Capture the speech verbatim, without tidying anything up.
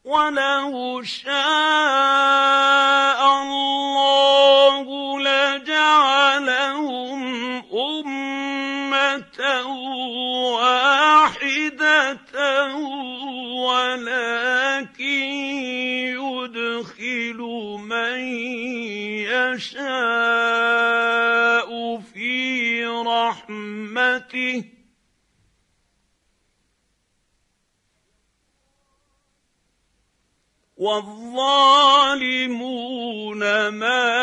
وَلَوْ شَاءَ اللَّهُ لَجَعَلَهُمْ أُمَّةً وَاحِدَةً وَلَٰكِن يُدْخِلُ مَن يَشَاءُ فِي رَحْمَتِهِ ۚ وَالظَّالِمُونَ مَا